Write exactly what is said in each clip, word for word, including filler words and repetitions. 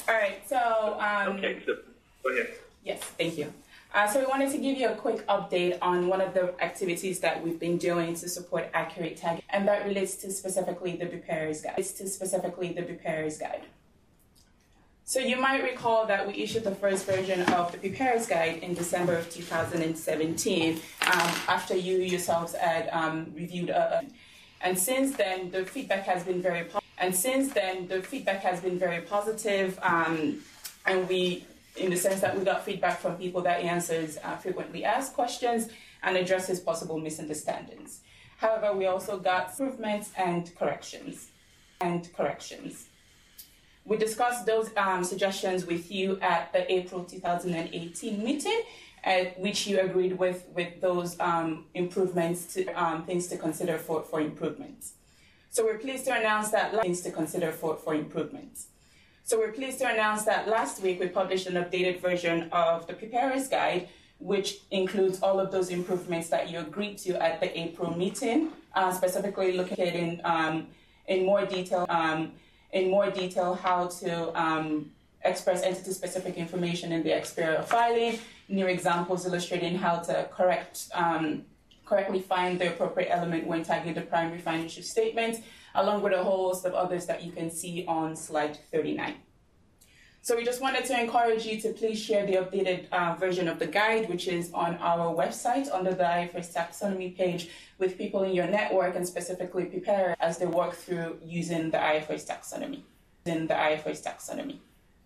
All right, so... Um, okay, so go ahead. Yes, thank you. Uh, so we wanted to give you a quick update on one of the activities that we've been doing to support accurate tagging, and that relates to specifically the Preparer's Guide. It's to specifically the Preparer's Guide. So you might recall that we issued the first version of the Preparer's Guide in December of two thousand seventeen, um, after you yourselves had um, reviewed a, and since then the feedback has been very positive. And since then the feedback has been very positive, um, and we, in the sense that we got feedback from people that answers uh, frequently asked questions and addresses possible misunderstandings. However, we also got improvements and corrections. And corrections. We discussed those um, suggestions with you at the April two thousand eighteen meeting, at which you agreed with, with those um, improvements, to, um, things to consider for, for improvements. So we're pleased to announce that things to consider for, for improvements. So we're pleased to announce that last week we published an updated version of the Preparer's Guide, which includes all of those improvements that you agreed to at the April meeting, uh, specifically looking at in, um, in more detail, um, in more detail how to um, express entity-specific information in the Xperia filing, new examples illustrating how to correct, um, correctly find the appropriate element when tagging the primary financial statement, along with a whole host of others that you can see on slide thirty-nine. So we just wanted to encourage you to please share the updated uh, version of the guide, which is on our website under the I F R S taxonomy page, with people in your network and specifically prepare as they work through using the I F R S taxonomy. In the I F R S taxonomy.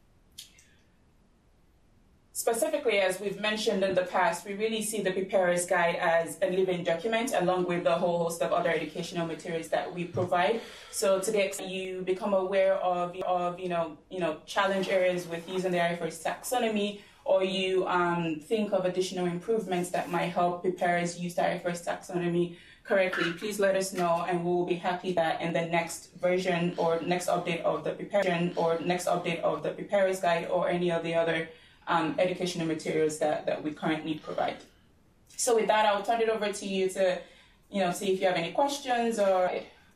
Specifically, as we've mentioned in the past, we really see the Preparer's Guide as a living document, along with a whole host of other educational materials that we provide. So to the extent you become aware of, of you know, you know, challenge areas with using the I F R S taxonomy, or you um, think of additional improvements that might help preparers use the I F R S taxonomy correctly, please let us know, and we will be happy that in the next version or next update of the preparation or next update of the Preparer's Guide or any of the other Um, educational materials that, that we currently provide. So with that, I'll turn it over to you to, you know, see if you have any questions or...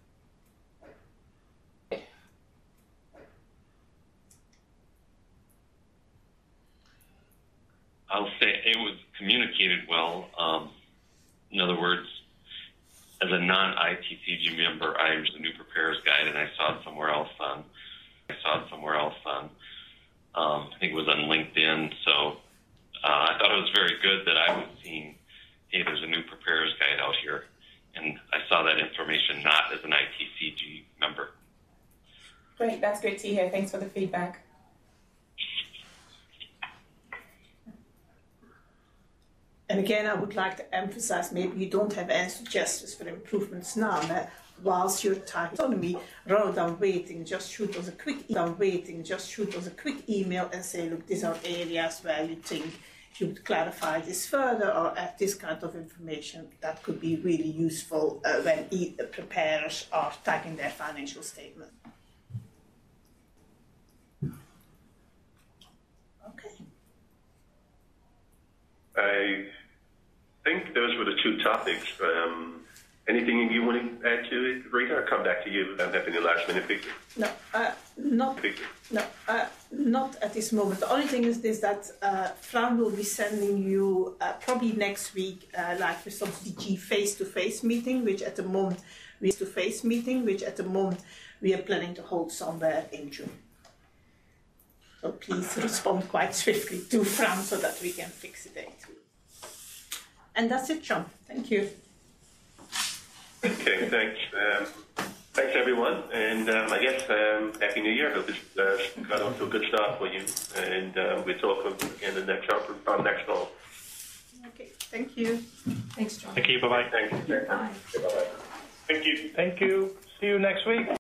I'll say it was communicated well. Um, in other words, as a non-I T C G member, I was the new Preparer's Guide, and I saw it somewhere else on, I saw it somewhere else on, Um, I think it was on LinkedIn, so uh, I thought it was very good that I was seeing, hey, there's a new Preparer's Guide out here, and I saw that information not as an I T C G member. Great, that's great to hear. Thanks for the feedback. And again, I would like to emphasize, maybe you don't have any suggestions for improvements now, but whilst you're taxonomy, rather than waiting, just shoot us a quick e- waiting, just shoot us a quick email and say, look, these are areas where you think you would clarify this further or add this kind of information that could be really useful uh, when e- preparers are tagging their financial statement. Okay. I think those were the two topics. Um, anything you want to add to it, Rita? I'll come back to you. I don't have any last minute picture. No, uh, not, no uh, not at this moment. The only thing is this, that uh, Fran will be sending you uh, probably next week, uh, like with some D G face-to-face meeting, which at the moment, face-to-face meeting, which at the moment we are planning to hold somewhere in June. So please respond quite swiftly to Fran so that we can fix the date. And that's it, John. Thank you. Okay, thanks. Um, thanks, everyone. And um, I guess um, Happy New Year. Hope this uh, got off to a good start for you. And um, we'll talk again the next, our next call. Okay, thank you. Thanks, John. Thank you. Bye-bye. Thanks. Bye. Bye-bye. Thank you. Thank you. See you next week.